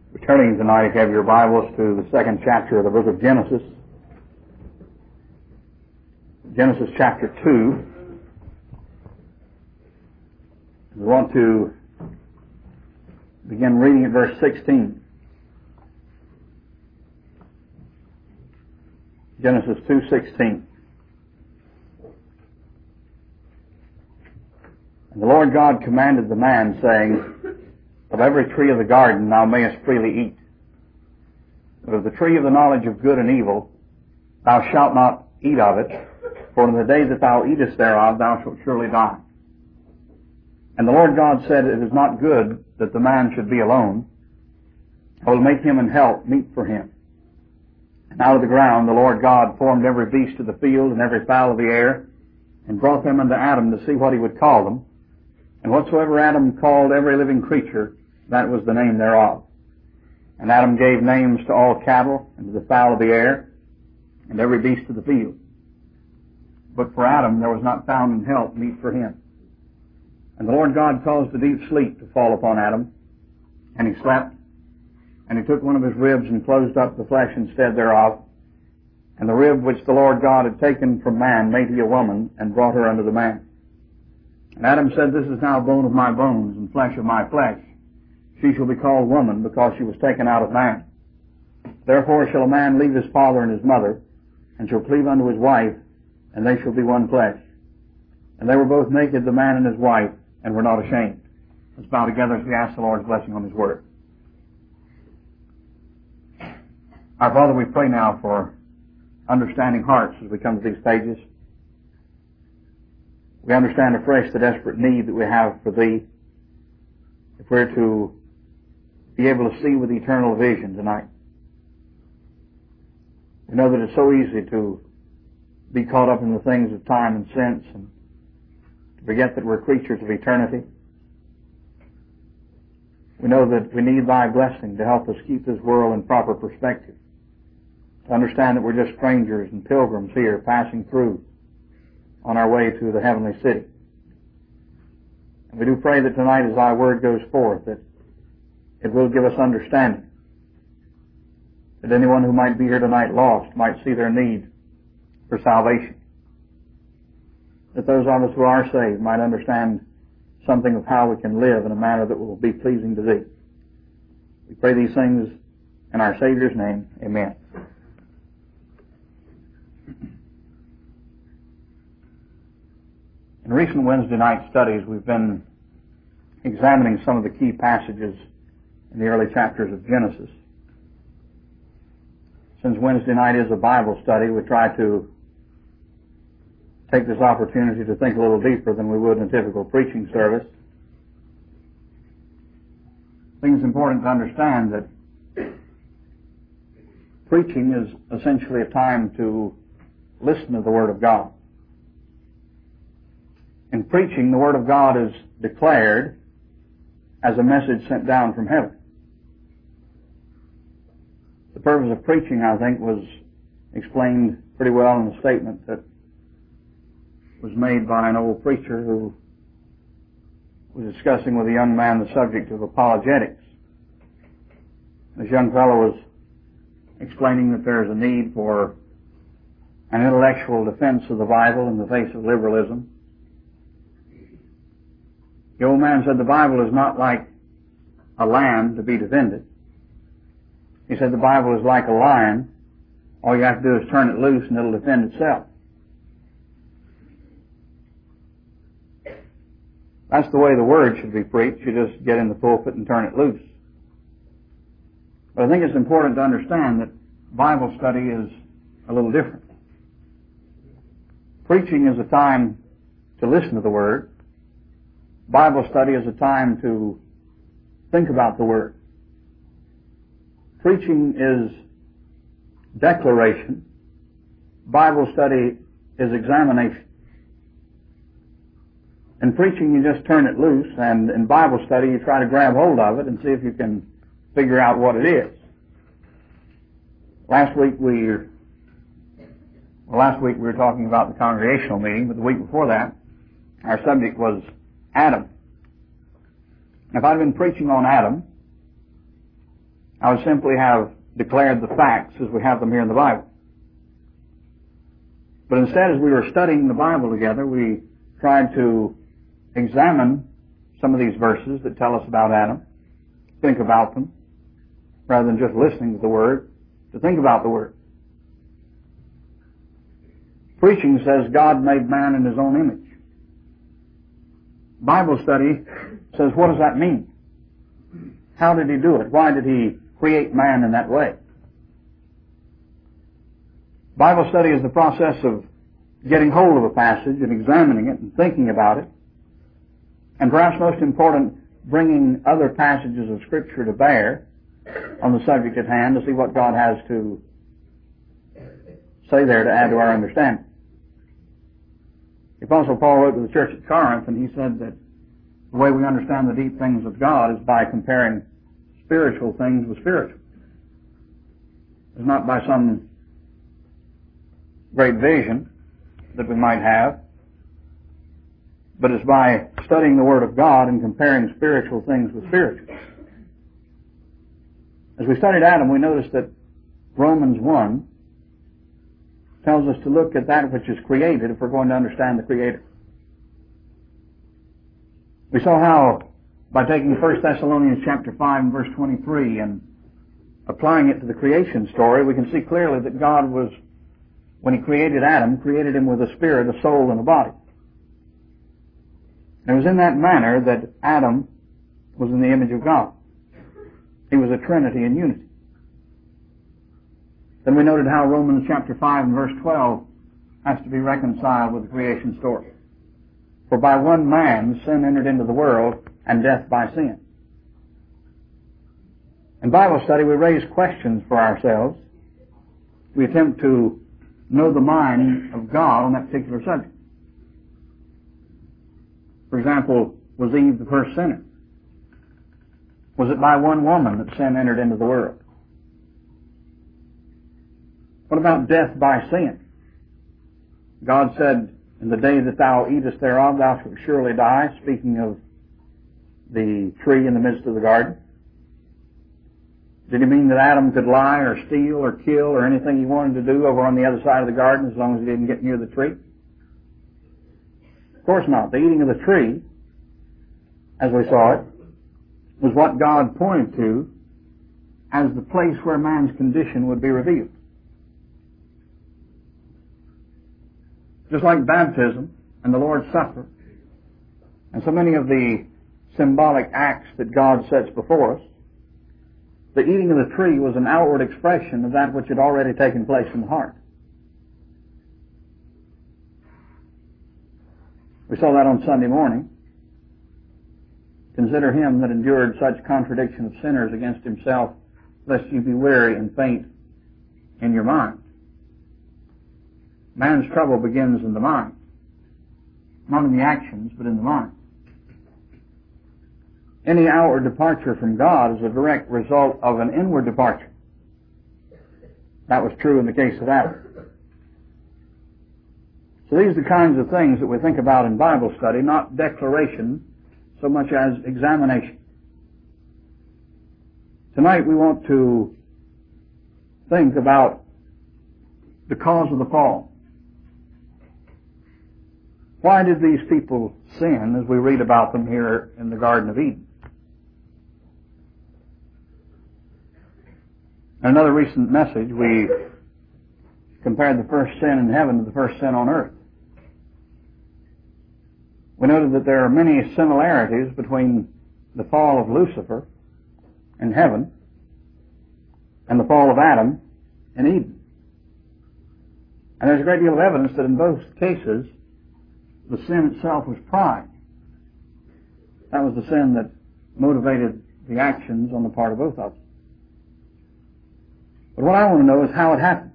We're turning tonight, if you have your Bibles, to the second chapter of the book of Genesis. Genesis chapter 2. We want to begin reading at verse 16. Genesis 2:16. And the Lord God commanded the man, saying, of every tree of the garden thou mayest freely eat, but of the tree of the knowledge of good and evil thou shalt not eat of it, for in the day that thou eatest thereof thou shalt surely die. And the Lord God said, it is not good that the man should be alone. I will make him an help meet for him. And out of the ground the Lord God formed every beast of the field and every fowl of the air, and brought them unto Adam to see what he would call them. And whatsoever Adam called every living creature, that was the name thereof. And Adam gave names to all cattle, and to the fowl of the air, and every beast of the field. But for Adam there was not found an help meet for him. And the Lord God caused a deep sleep to fall upon Adam, and he slept. And he took one of his ribs and closed up the flesh instead thereof. And the rib which the Lord God had taken from man made he a woman, and brought her unto the man. And Adam said, this is now bone of my bones, and flesh of my flesh. She shall be called woman, because she was taken out of man. Therefore shall a man leave his father and his mother, and shall cleave unto his wife, and they shall be one flesh. And they were both naked, the man and his wife, and were not ashamed. Let's bow together as we ask the Lord's blessing on his word. Our Father, we pray now for understanding hearts as we come to these pages. We understand afresh the desperate need that we have for Thee, if we're to be able to see with eternal vision tonight. We know that it's so easy to be caught up in the things of time and sense, and to forget that we're creatures of eternity. We know that we need Thy blessing to help us keep this world in proper perspective, to understand that we're just strangers and pilgrims here passing through on our way to the heavenly city. And we do pray that tonight as Thy word goes forth, that it will give us understanding, that anyone who might be here tonight lost might see their need for salvation, that those of us who are saved might understand something of how we can live in a manner that will be pleasing to Thee. We pray these things in our Savior's name. Amen. In recent Wednesday night studies, we've been examining some of the key passages in the early chapters of Genesis. Since Wednesday night is a Bible study, we try to take this opportunity to think a little deeper than we would in a typical preaching service. I think it's important to understand that preaching is essentially a time to listen to the Word of God. In preaching, the Word of God is declared as a message sent down from heaven. The purpose of preaching, I think, was explained pretty well in the statement that was made by an old preacher who was discussing with a young man the subject of apologetics. This young fellow was explaining that there's a need for an intellectual defense of the Bible in the face of liberalism. The old man said the Bible is not like a lamb to be defended. He said the Bible is like a lion. All you have to do is turn it loose and it'll defend itself. That's the way the Word should be preached. You just get in the pulpit and turn it loose. But I think it's important to understand that Bible study is a little different. Preaching is a time to listen to the Word. Bible study is a time to think about the Word. Preaching is declaration. Bible study is examination. In preaching, you just turn it loose, and in Bible study, you try to grab hold of it and see if you can figure out what it is. Last week we were talking about the congregational meeting, but the week before that, our subject was Adam. If I'd been preaching on Adam, I would simply have declared the facts as we have them here in the Bible. But instead, as we were studying the Bible together, we tried to examine some of these verses that tell us about Adam, think about them, rather than just listening to the Word, to think about the Word. Preaching says God made man in His own image. Bible study says, what does that mean? How did He do it? Why did He create man in that way? Bible study is the process of getting hold of a passage and examining it and thinking about it, and perhaps most important, bringing other passages of Scripture to bear on the subject at hand to see what God has to say there to add to our understanding. The Apostle Paul wrote to the church at Corinth, and he said that the way we understand the deep things of God is by comparing spiritual things with spiritual. It's not by some great vision that we might have, but it's by studying the Word of God and comparing spiritual things with spiritual. As we studied Adam, we noticed that Romans 1 tells us to look at that which is created if we're going to understand the Creator. We saw how, by taking 1 Thessalonians chapter 5 and verse 23 and applying it to the creation story, we can see clearly that God was, when He created Adam, created him with a spirit, a soul, and a body. And it was in that manner that Adam was in the image of God. He was a Trinity in unity. Then we noted how Romans chapter 5 and verse 12 has to be reconciled with the creation story. For by one man sin entered into the world, and death by sin. In Bible study, we raise questions for ourselves. We attempt to know the mind of God on that particular subject. For example, was Eve the first sinner? Was it by one woman that sin entered into the world? What about death by sin? God said, in the day that thou eatest thereof, thou shalt surely die, speaking of the tree in the midst of the garden. Did He mean that Adam could lie or steal or kill or anything he wanted to do over on the other side of the garden as long as he didn't get near the tree? Of course not. The eating of the tree, as we saw it, was what God pointed to as the place where man's condition would be revealed. Just like baptism and the Lord's Supper and so many of the symbolic acts that God sets before us, the eating of the tree was an outward expression of that which had already taken place in the heart. We saw that on Sunday morning. Consider Him that endured such contradiction of sinners against Himself, lest you be weary and faint in your mind. Man's trouble begins in the mind. Not in the actions, but in the mind. Any outward departure from God is a direct result of an inward departure. That was true in the case of Adam. So these are the kinds of things that we think about in Bible study, not declaration so much as examination. Tonight we want to think about the cause of the fall. Why did these people sin as we read about them here in the Garden of Eden? In another recent message, we compared the first sin in heaven to the first sin on earth. We noted that there are many similarities between the fall of Lucifer in heaven and the fall of Adam in Eden. And there's a great deal of evidence that in both cases, the sin itself was pride. That was the sin that motivated the actions on the part of both of them. But what I want to know is how it happened.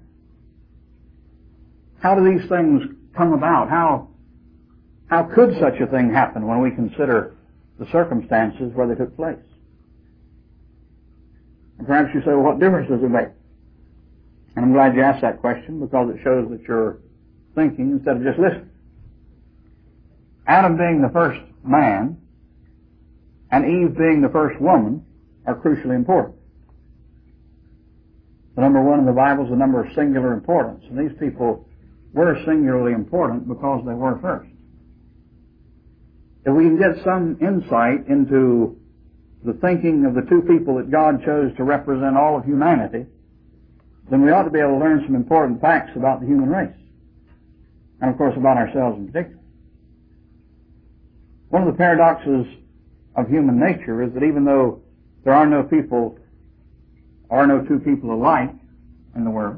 How do these things come about? How could such a thing happen when we consider the circumstances where they took place? And perhaps you say, well, what difference does it make? And I'm glad you asked that question because it shows that you're thinking instead of just listening. Adam being the first man and Eve being the first woman are crucially important. The number one in the Bible is the number of singular importance. And these people were singularly important because they were first. If we can get some insight into the thinking of the two people that God chose to represent all of humanity, then we ought to be able to learn some important facts about the human race. And of course about ourselves in particular. One of the paradoxes of human nature is that even though there are no two people alike in the world,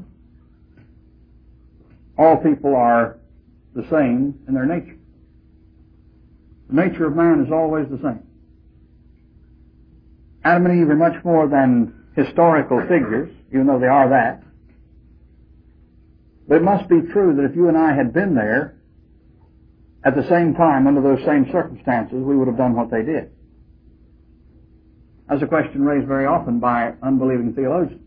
all people are the same in their nature. The nature of man is always the same. Adam and Eve are much more than historical figures, even though they are that. But it must be true that if you and I had been there at the same time, under those same circumstances, we would have done what they did. That's a question raised very often by unbelieving theologians.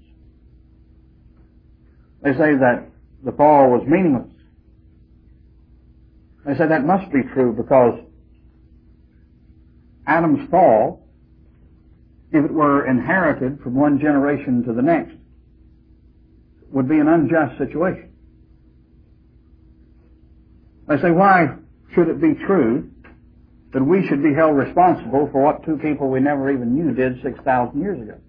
They say that the fall was meaningless. They say that must be true because Adam's fall, if it were inherited from one generation to the next, would be an unjust situation. They say, why should it be true that we should be held responsible for what two people we never even knew did 6,000 years ago?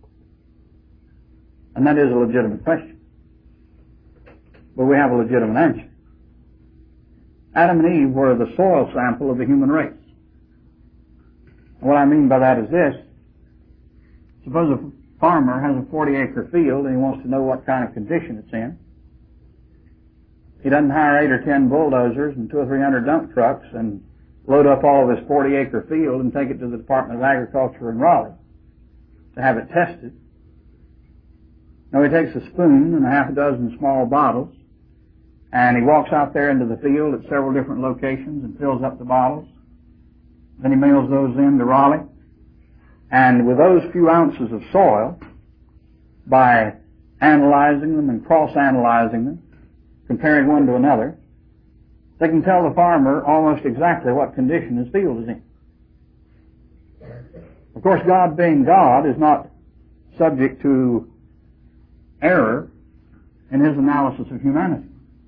And that is a legitimate question. But we have a legitimate answer. Adam and Eve were the soil sample of the human race. And what I mean by that is this. Suppose a farmer has a 40-acre field and he wants to know what kind of condition it's in. He doesn't hire 8 or 10 bulldozers and 200 or 300 dump trucks and load up all of his 40-acre field and take it to the Department of Agriculture in Raleigh to have it tested. No, he takes a spoon and a half a dozen small bottles, and he walks out there into the field at several different locations and fills up the bottles. Then he mails those in to Raleigh. And with those few ounces of soil, by analyzing them and cross-analyzing them, comparing one to another, they can tell the farmer almost exactly what condition his field is in. Of course, God being God is not subject to error in His analysis of humanity.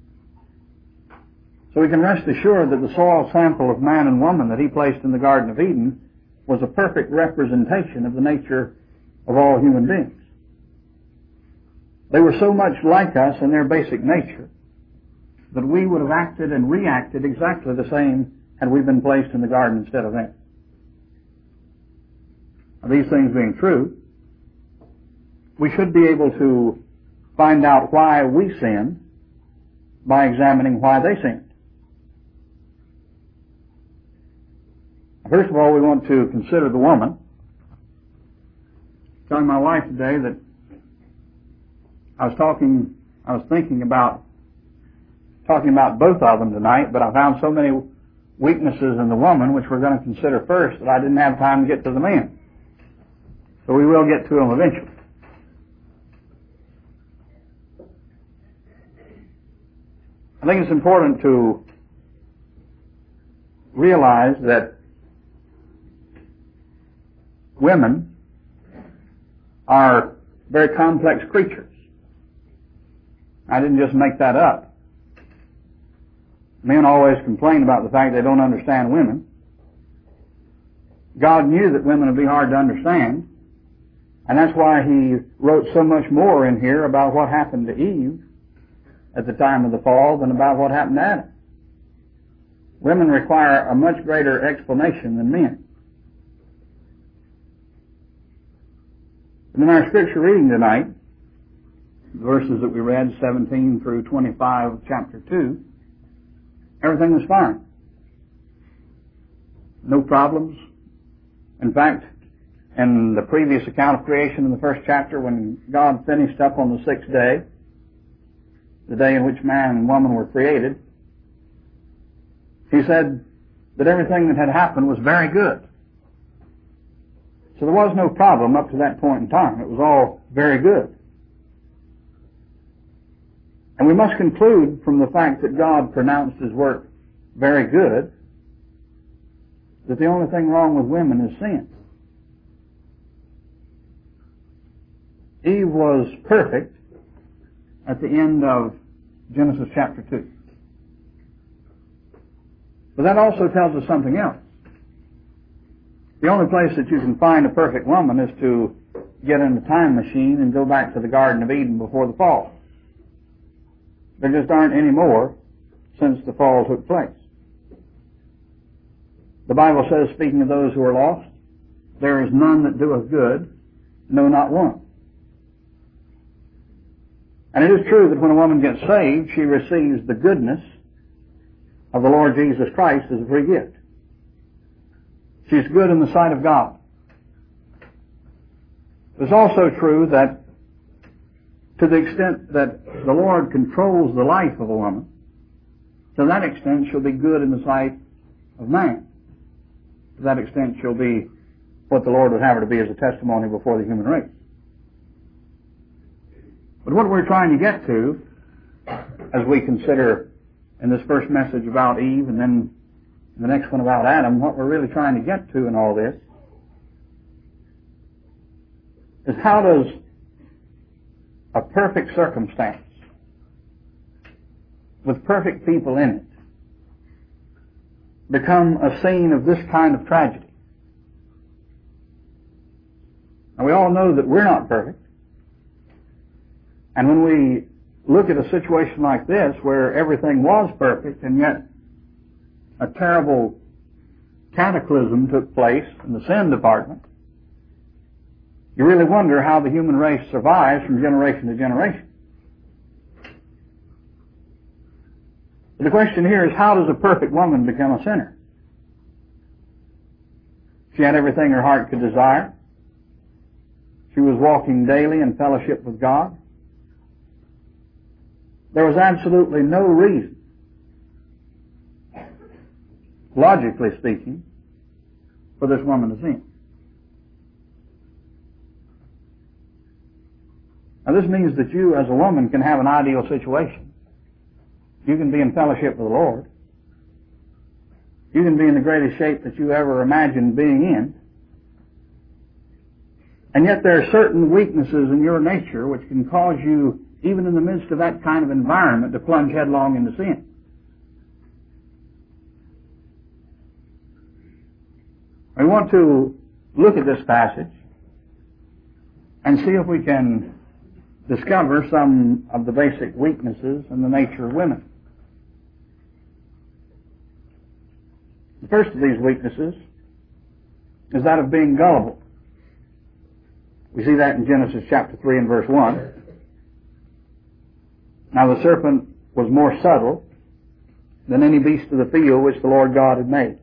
So we can rest assured that the soil sample of man and woman that He placed in the Garden of Eden was a perfect representation of the nature of all human beings. They were so much like us in their basic nature that we would have acted and reacted exactly the same had we been placed in the garden instead of them. Now, these things being true, we should be able to find out why we sinned by examining why they sinned. First of all, we want to consider the woman. I was telling my wife today that I was thinking about talking about both of them tonight, but I found so many weaknesses in the woman, which we're going to consider first, that I didn't have time to get to the men. So we will get to them eventually. I think it's important to realize that women are very complex creatures. I didn't just make that up. Men always complain about the fact they don't understand women. God knew that women would be hard to understand, and that's why He wrote so much more in here about what happened to Eve at the time of the fall than about what happened to Adam. Women require a much greater explanation than men. And in our scripture reading tonight, the verses that we read, 17 through 25 of chapter 2, everything was fine. No problems. In fact, in the previous account of creation in the first chapter, when God finished up on the sixth day, the day in which man and woman were created, He said that everything that had happened was very good. So there was no problem up to that point in time. It was all very good. And we must conclude from the fact that God pronounced His work very good that the only thing wrong with women is sin. Eve was perfect at the end of Genesis chapter 2. But that also tells us something else. The only place that you can find a perfect woman is to get in a time machine and go back to the Garden of Eden before the fall. There just aren't any more since the fall took place. The Bible says, speaking of those who are lost, there is none that doeth good, no, not one. And it is true that when a woman gets saved, she receives the goodness of the Lord Jesus Christ as a free gift. She's good in the sight of God. It's also true that to the extent that the Lord controls the life of a woman, to that extent she'll be good in the sight of man. To that extent she'll be what the Lord would have her to be as a testimony before the human race. But what we're trying to get to, as we consider in this first message about Eve and then the next one about Adam, what we're really trying to get to in all this is how does a perfect circumstance with perfect people in it become a scene of this kind of tragedy? Now we all know that we're not perfect. And when we look at a situation like this where everything was perfect and yet a terrible cataclysm took place in the sin department, you really wonder how the human race survives from generation to generation. But the question here is, how does a perfect woman become a sinner? She had everything her heart could desire. She was walking daily in fellowship with God. There was absolutely no reason, logically speaking, for this woman to sin. Now this means that you as a woman can have an ideal situation. You can be in fellowship with the Lord. You can be in the greatest shape that you ever imagined being in. And yet there are certain weaknesses in your nature which can cause you, even in the midst of that kind of environment, to plunge headlong into sin. We want to look at this passage and see if we can discover some of the basic weaknesses in the nature of women. The first of these weaknesses is that of being gullible. We see that in Genesis chapter 3 and verse 1. Now the serpent was more subtle than any beast of the field which the Lord God had made.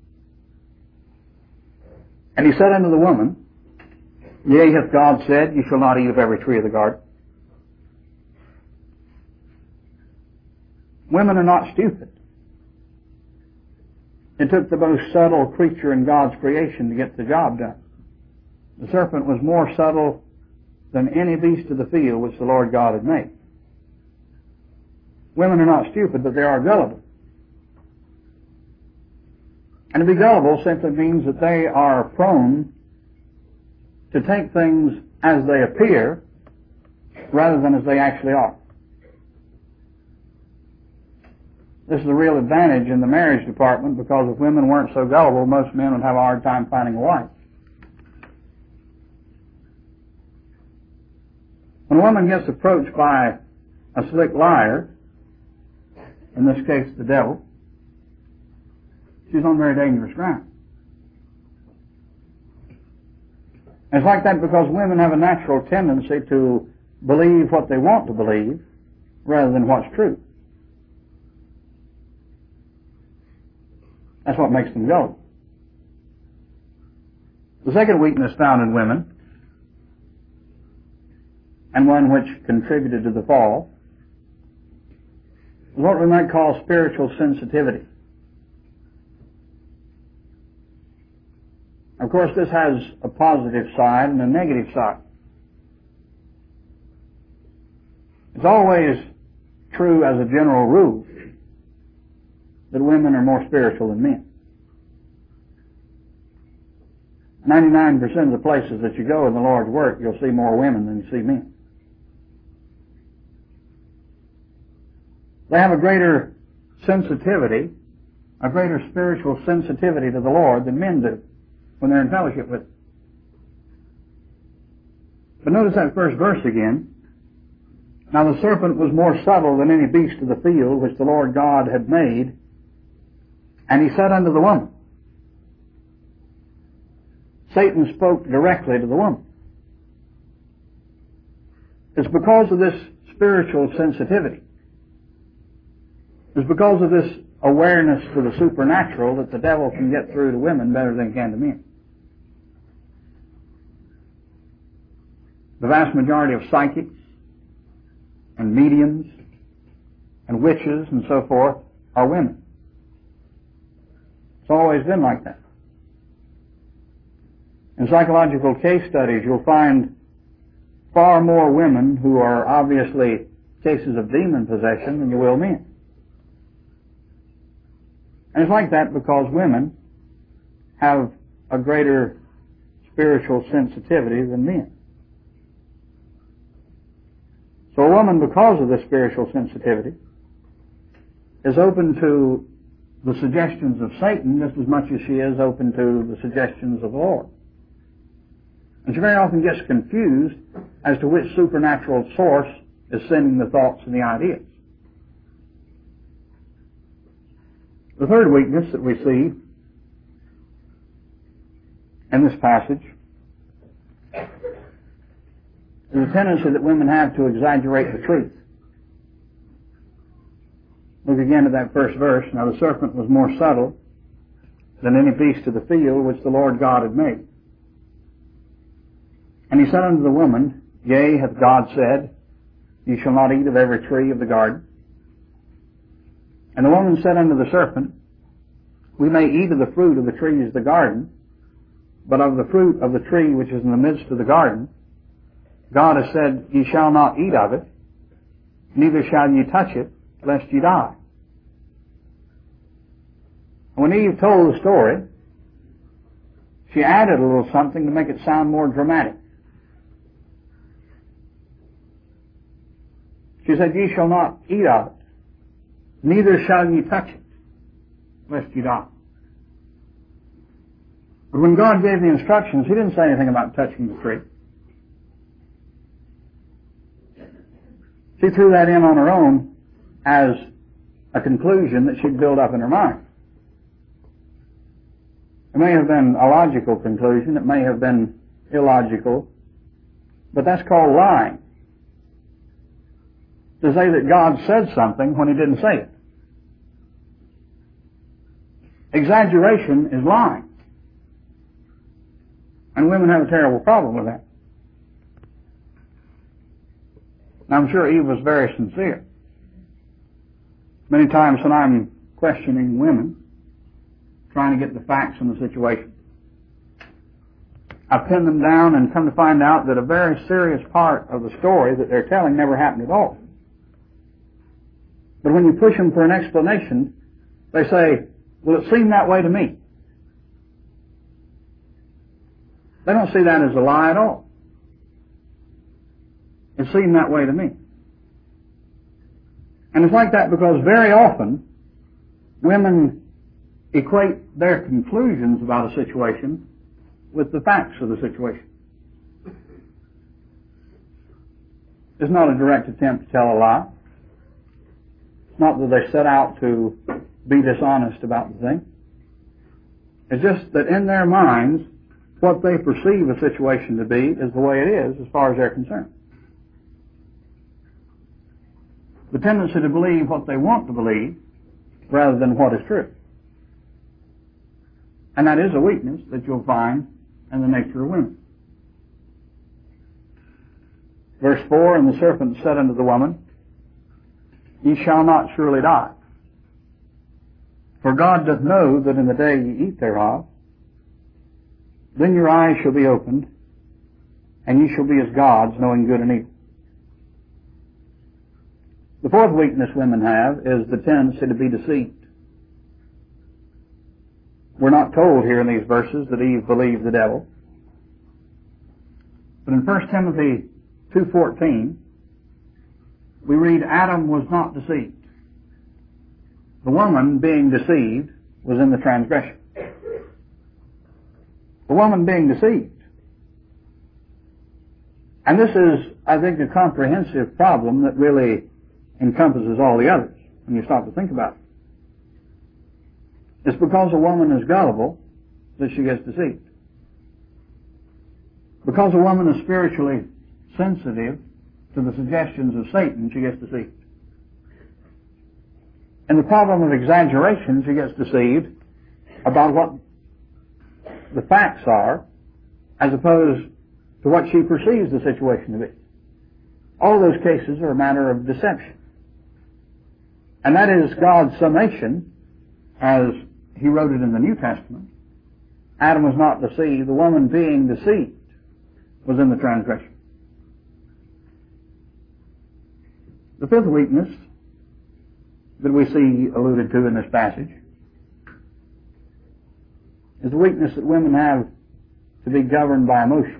And he said unto the woman, Yea, hath God said, Ye shall not eat of every tree of the garden? Women are not stupid. It took the most subtle creature in God's creation to get the job done. The serpent was more subtle than any beast of the field which the Lord God had made. Women are not stupid, but they are gullible. And to be gullible simply means that they are prone to take things as they appear rather than as they actually are. This is a real advantage in the marriage department, because if women weren't so gullible, most men would have a hard time finding a wife. When a woman gets approached by a slick liar, in this case the devil, she's on very dangerous ground. And it's like that because women have a natural tendency to believe what they want to believe rather than what's true. That's what makes them gullible. The second weakness found in women, and one which contributed to the fall, is what we might call spiritual sensitivity. Of course, this has a positive side and a negative side. It's always true as a general rule that women are more spiritual than men. 99% of the places that you go in the Lord's work, you'll see more women than you see men. They have a greater sensitivity, a greater spiritual sensitivity to the Lord than men do when they're in fellowship with Him. But notice that first verse again. Now the serpent was more subtle than any beast of the field which the Lord God had made, and he said unto the woman. Satan spoke directly to the woman. It's because of this spiritual sensitivity. It's because of this awareness to the supernatural that the devil can get through to women better than he can to men. The vast majority of psychics and mediums and witches and so forth are women. It's always been like that. In psychological case studies, you'll find far more women who are obviously cases of demon possession than you will men. And it's like that because women have a greater spiritual sensitivity than men. So a woman, because of this spiritual sensitivity, is open to the suggestions of Satan just as much as she is open to the suggestions of the Lord. And she very often gets confused as to which supernatural source is sending the thoughts and the ideas. The third weakness that we see in this passage is a tendency that women have to exaggerate the truth. Look again at that first verse. Now the serpent was more subtle than any beast of the field which the Lord God had made. And he said unto the woman, Yea, hath God said, Ye shall not eat of every tree of the garden? And the woman said unto the serpent, We may eat of the fruit of the trees of the garden, but of the fruit of the tree which is in the midst of the garden, God has said, Ye shall not eat of it, neither shall ye touch it, lest ye die. And when Eve told the story, she added a little something to make it sound more dramatic. She said, Ye shall not eat of it, neither shall ye touch it, lest ye die. But when God gave the instructions, He didn't say anything about touching the tree. She threw that in on her own as a conclusion that she'd built up in her mind. It may have been a logical conclusion, it may have been illogical, but that's called lying. To say that God said something when He didn't say it. Exaggeration is lying. And women have a terrible problem with that. Now, I'm sure Eve was very sincere. Many times when I'm questioning women, trying to get the facts in the situation, I pin them down and come to find out that a very serious part of the story that they're telling never happened at all. But when you push them for an explanation, they say, well, it seemed that way to me. They don't see that as a lie at all. It seemed that way to me. And it's like that because very often women equate their conclusions about a situation with the facts of the situation. It's not a direct attempt to tell a lie. It's not that they set out to be dishonest about the thing. It's just that in their minds, what they perceive a situation to be is the way it is as far as they're concerned. The tendency to believe what they want to believe rather than what is true. And that is a weakness that you'll find in the nature of women. Verse 4, And the serpent said unto the woman, Ye shall not surely die. For God doth know that in the day ye eat thereof, then your eyes shall be opened, and ye shall be as gods, knowing good and evil. The fourth weakness women have is the tendency to be deceived. We're not told here in these verses that Eve believed the devil. But in 1 Timothy 2:14, we read, Adam was not deceived. the woman being deceived was in the transgression. The woman being deceived. And this is, I think, a comprehensive problem that really encompasses all the others when you stop to think about it. It's because a woman is gullible that she gets deceived. Because a woman is spiritually sensitive to the suggestions of Satan, she gets deceived. And the problem of exaggeration, she gets deceived about what the facts are as opposed to what she perceives the situation to be. All those cases are a matter of deception. And that is God's summation, as He wrote it in the New Testament. Adam was not deceived. The woman being deceived was in the transgression. The fifth weakness that we see alluded to in this passage is the weakness that women have to be governed by emotion.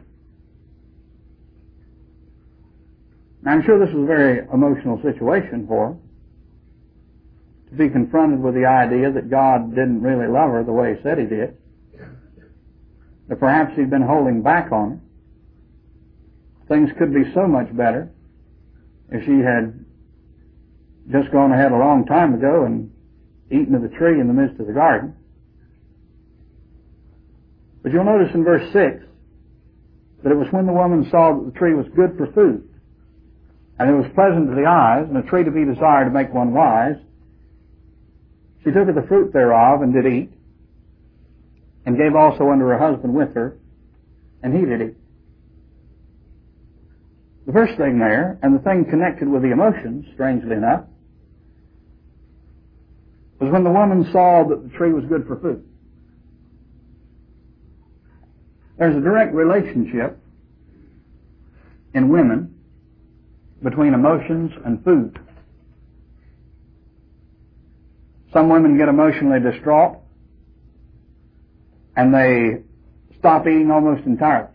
Now, I'm sure this was a very emotional situation for her, to be confronted with the idea that God didn't really love her the way He said He did, that perhaps He'd been holding back on her. Things could be so much better if she had just gone ahead a long time ago and eaten of the tree in the midst of the garden. But you'll notice in verse 6 that it was when the woman saw that the tree was good for food, and it was pleasant to the eyes, and a tree to be desired to make one wise, she took of the fruit thereof, and did eat, and gave also unto her husband with her, and he did eat. The first thing there, and the thing connected with the emotions, strangely enough, was when the woman saw that the tree was good for food. There's a direct relationship in women between emotions and food. Some women get emotionally distraught and they stop eating almost entirely.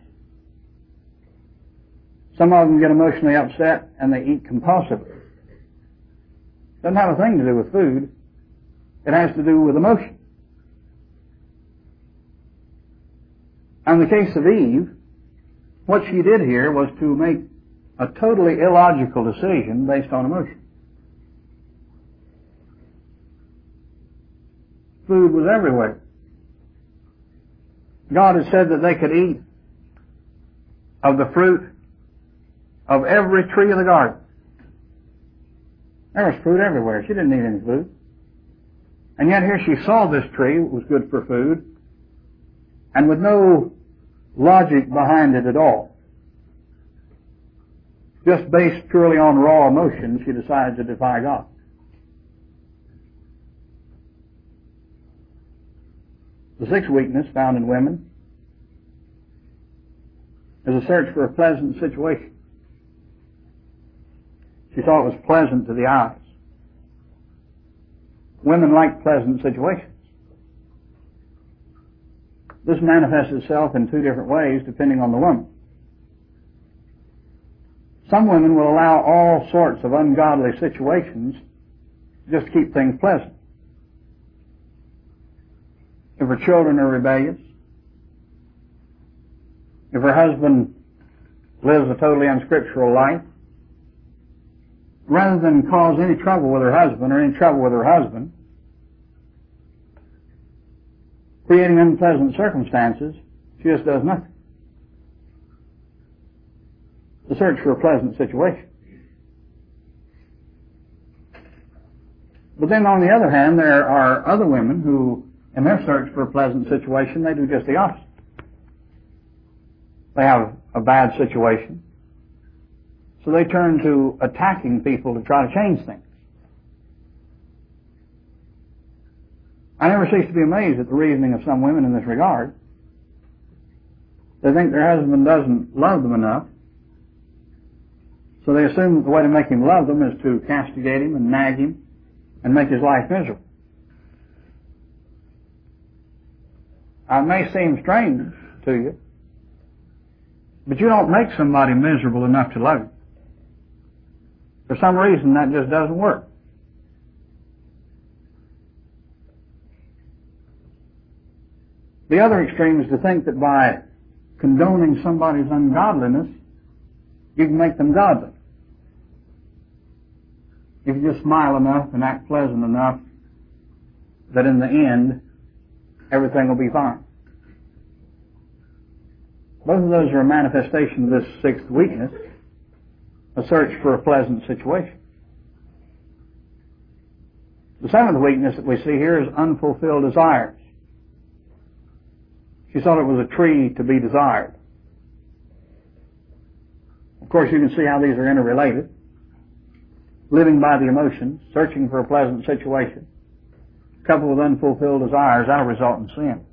Some of them get emotionally upset and they eat compulsively. Doesn't have a thing to do with food. It has to do with emotion. In the case of Eve, what she did here was to make a totally illogical decision based on emotion. Food was everywhere. God had said that they could eat of the fruit of every tree of the garden. There was fruit everywhere. She didn't need any food. And yet here she saw this tree was good for food, and with no logic behind it at all. Just based purely on raw emotion, she decided to defy God. The sixth weakness found in women is a search for a pleasant situation. She thought it was pleasant to the eyes. Women like pleasant situations. This manifests itself in two different ways depending on the woman. Some women will allow all sorts of ungodly situations just to keep things pleasant. If her children are rebellious, if her husband lives a totally unscriptural life, rather than cause any trouble with her husband or any trouble with her husband, creating unpleasant circumstances, she just does nothing. The search for a pleasant situation. But then on the other hand, there are other women who, in their search for a pleasant situation, they do just the opposite. They have a bad situation, so they turn to attacking people to try to change things. I never cease to be amazed at the reasoning of some women in this regard. They think their husband doesn't love them enough, so they assume that the way to make him love them is to castigate him and nag him and make his life miserable. It may seem strange to you, but you don't make somebody miserable enough to love you. For some reason, that just doesn't work. The other extreme is to think that by condoning somebody's ungodliness, you can make them godly. If you just smile enough and act pleasant enough, that in the end, everything will be fine. Both of those are a manifestation of this sixth weakness, a search for a pleasant situation. The seventh weakness that we see here is unfulfilled desires. She thought it was a tree to be desired. Of course, you can see how these are interrelated. Living by the emotions, searching for a pleasant situation, coupled with unfulfilled desires, that'll result in sin.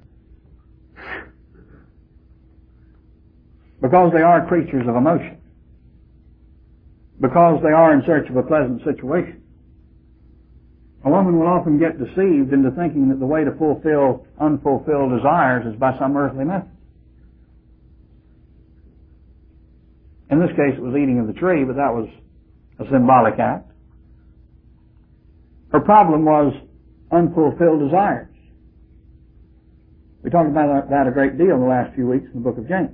Because they are creatures of emotion. Because they are in search of a pleasant situation. A woman will often get deceived into thinking that the way to fulfill unfulfilled desires is by some earthly method. In this case, it was eating of the tree, but that was a symbolic act. Her problem was unfulfilled desires. We talked about that a great deal in the last few weeks in the book of James.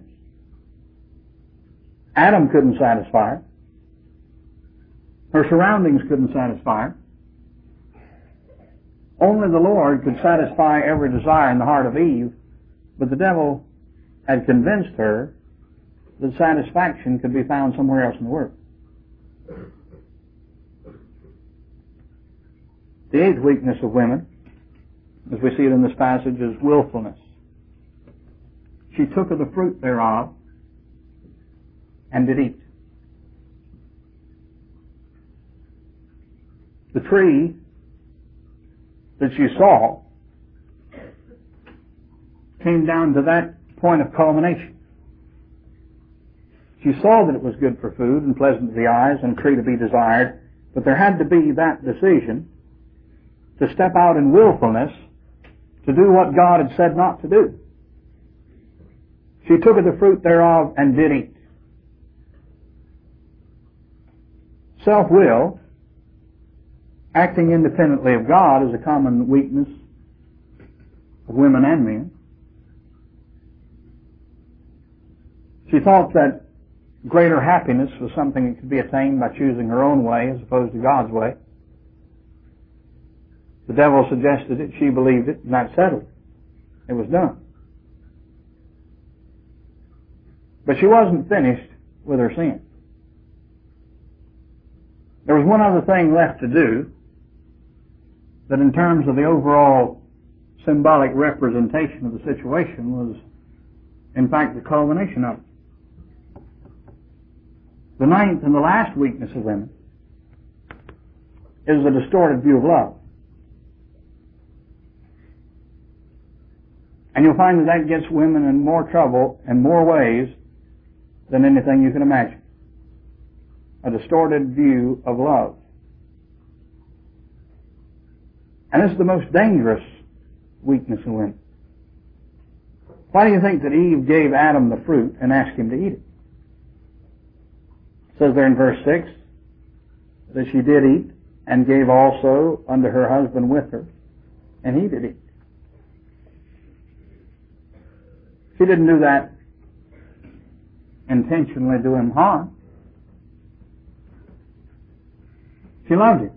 Adam couldn't satisfy her. Her surroundings couldn't satisfy her. Only the Lord could satisfy every desire in the heart of Eve, but the devil had convinced her that satisfaction could be found somewhere else in the world. The eighth weakness of women, as we see it in this passage, is willfulness. She took of the fruit thereof and did eat. The tree that she saw came down to that point of culmination. She saw that it was good for food and pleasant to the eyes and a tree to be desired, but there had to be that decision to step out in willfulness to do what God had said not to do. She took of the fruit thereof and did eat. Self-will, acting independently of God, is a common weakness of women and men. She thought that greater happiness was something that could be attained by choosing her own way as opposed to God's way. The devil suggested it, she believed it, and that settled it. It was done. But she wasn't finished with her sin. There was one other thing left to do that in terms of the overall symbolic representation of the situation was, in fact, the culmination of it. The ninth and the last weakness of women is the distorted view of love. And you'll find that that gets women in more trouble in more ways than anything you can imagine. A distorted view of love. And this is the most dangerous weakness in women. Why do you think that Eve gave Adam the fruit and asked him to eat it? It says there in verse 6 that she did eat and gave also unto her husband with her, and he did eat. She didn't do that intentionally do him harm. She loved him.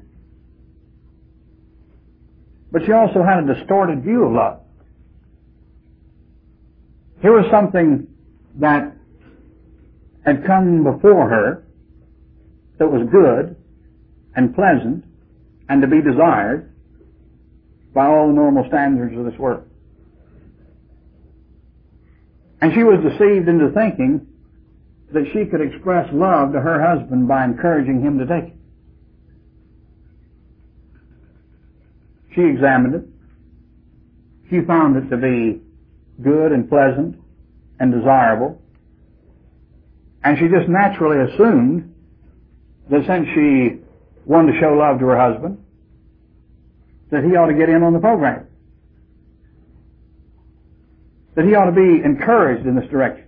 But she also had a distorted view of love. Here was something that had come before her that was good and pleasant and to be desired by all the normal standards of this world. And she was deceived into thinking that she could express love to her husband by encouraging him to take it. She examined it. She found it to be good and pleasant and desirable. And she just naturally assumed that since she wanted to show love to her husband, that he ought to get in on the program. That he ought to be encouraged in this direction.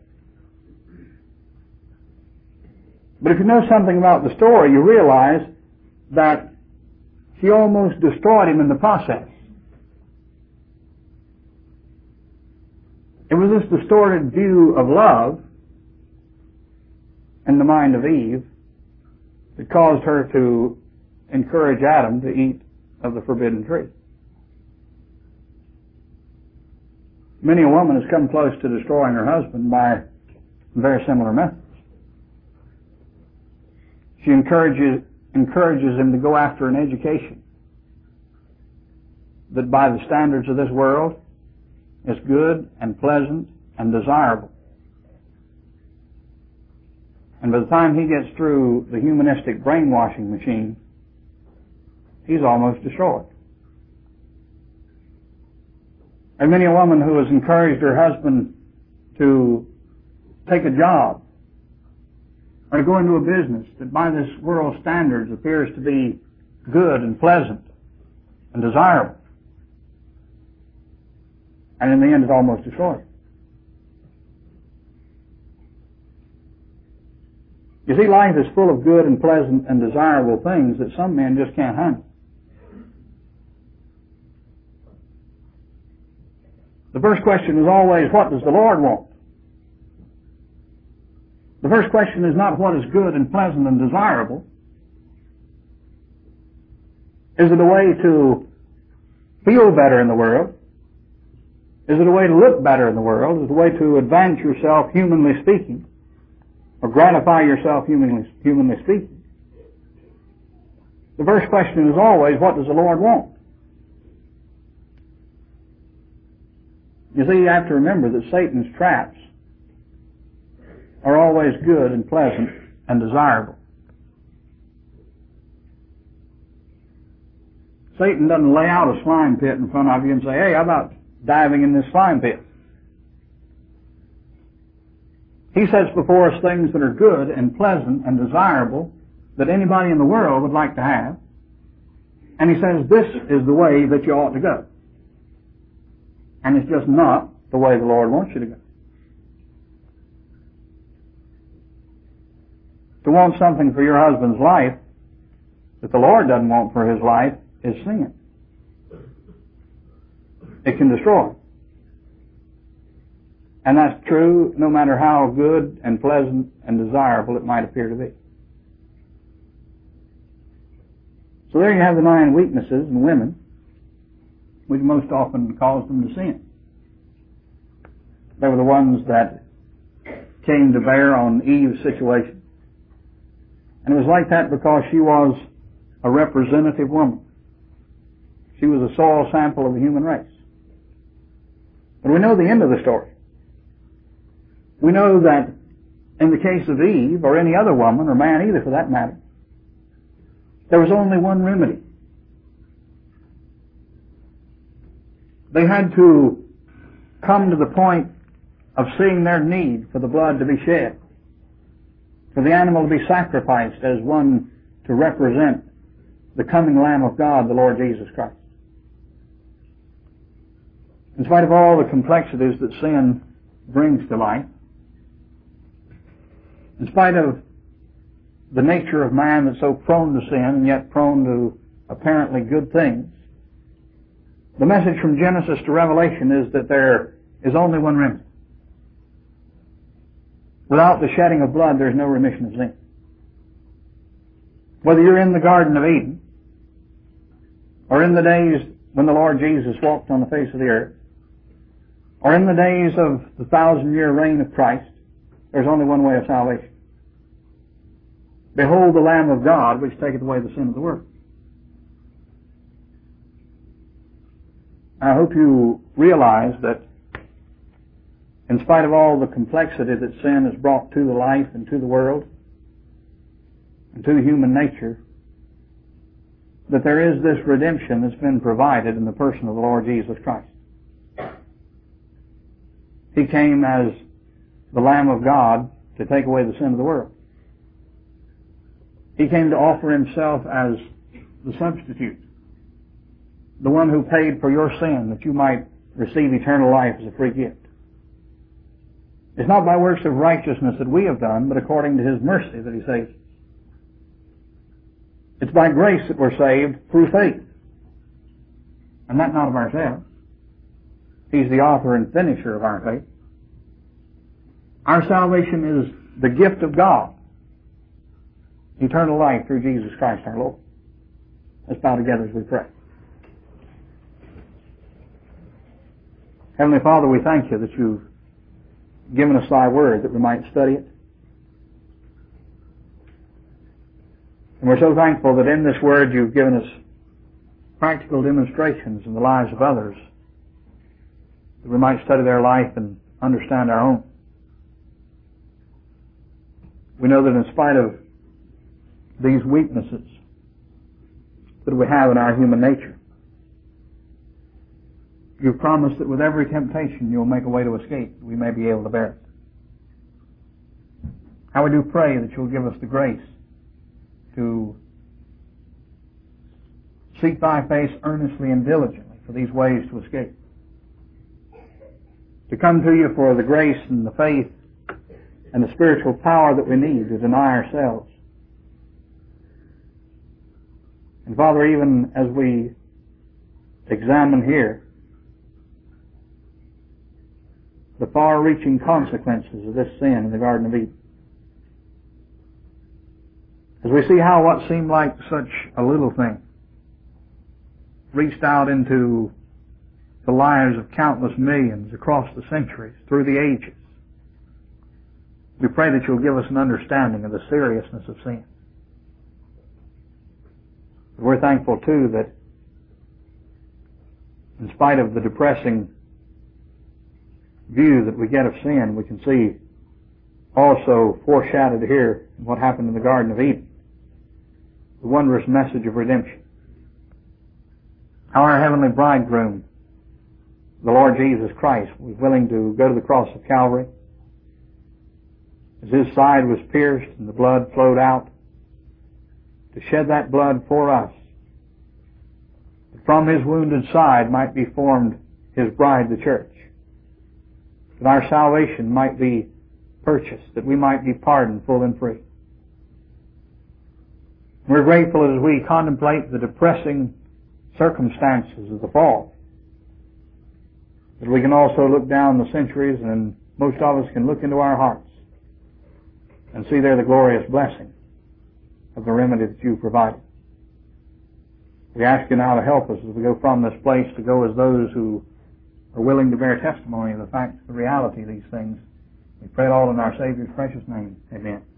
But if you know something about the story, you realize that she almost destroyed him in the process. It was this distorted view of love in the mind of Eve that caused her to encourage Adam to eat of the forbidden tree. Many a woman has come close to destroying her husband by very similar methods. She encourages him to go after an education that by the standards of this world is good and pleasant and desirable. And by the time he gets through the humanistic brainwashing machine, he's almost destroyed. And many a woman who has encouraged her husband to take a job or to go into a business that by this world's standards appears to be good and pleasant and desirable. And in the end, it's almost destroyed. You see, life is full of good and pleasant and desirable things that some men just can't handle. The first question is always, what does the Lord want? The first question is not what is good and pleasant and desirable. Is it a way to feel better in the world? Is it a way to look better in the world? Is it a way to advance yourself, humanly speaking? Or gratify yourself, humanly speaking? The first question is always, what does the Lord want? You see, you have to remember that Satan's traps are always good and pleasant and desirable. Satan doesn't lay out a slime pit in front of you and say, hey, how about diving in this slime pit? He sets before us things that are good and pleasant and desirable that anybody in the world would like to have. And he says, this is the way that you ought to go. And it's just not the way the Lord wants you to go. To want something for your husband's life that the Lord doesn't want for his life is sin. It can destroy. And that's true no matter how good and pleasant and desirable it might appear to be. So there you have the 9 weaknesses in women which most often cause them to sin. They were the ones that came to bear on Eve's situation. And it was like that because she was a representative woman. She was a soil sample of the human race. But we know the end of the story. We know that in the case of Eve, or any other woman, or man either for that matter, there was only one remedy. They had to come to the point of seeing their need for the blood to be shed, for the animal to be sacrificed as one to represent the coming Lamb of God, the Lord Jesus Christ. In spite of all the complexities that sin brings to life, in spite of the nature of man that's so prone to sin and yet prone to apparently good things, the message from Genesis to Revelation is that there is only one remedy. Without the shedding of blood, there's no remission of sin. Whether you're in the Garden of Eden, or in the days when the Lord Jesus walked on the face of the earth, or in the days of the 1,000-year reign of Christ, there's only one way of salvation. Behold the Lamb of God, which taketh away the sin of the world. I hope you realize that in spite of all the complexity that sin has brought to the life and to the world and to human nature, that there is this redemption that's been provided in the person of the Lord Jesus Christ. He came as the Lamb of God to take away the sin of the world. He came to offer himself as the substitute, the one who paid for your sin that you might receive eternal life as a free gift. It's not by works of righteousness that we have done, but according to His mercy that He saves us. It's by grace that we're saved through faith. And that not of ourselves. He's the author and finisher of our faith. Our salvation is the gift of God. Eternal life through Jesus Christ our Lord. Let's bow together as we pray. Heavenly Father, we thank you that you've given us thy word that we might study it. And we're so thankful that in this word you've given us practical demonstrations in the lives of others that we might study their life and understand our own. We know that in spite of these weaknesses that we have in our human nature, you've promised that with every temptation you'll make a way to escape, we may be able to bear it. How we do pray that you'll give us the grace to seek thy face earnestly and diligently for these ways to escape. To come to you for the grace and the faith and the spiritual power that we need to deny ourselves. And Father, even as we examine here the far-reaching consequences of this sin in the Garden of Eden, as we see how what seemed like such a little thing reached out into the lives of countless millions across the centuries, through the ages, we pray that you'll give us an understanding of the seriousness of sin. We're thankful, too, that in spite of the depressing view that we get of sin, we can see also foreshadowed here in what happened in the Garden of Eden, the wondrous message of redemption. How our heavenly bridegroom, the Lord Jesus Christ, was willing to go to the cross of Calvary. As his side was pierced and the blood flowed out, to shed that blood for us, that from his wounded side might be formed his bride, the church, that our salvation might be purchased, that we might be pardoned full and free. We're grateful as we contemplate the depressing circumstances of the fall, that we can also look down the centuries, and most of us can look into our hearts and see there the glorious blessing of the remedy that you've provided. We ask you now to help us as we go from this place to go as those who are willing to bear testimony of the fact, the reality of these things. We pray it all in our Savior's precious name. Amen.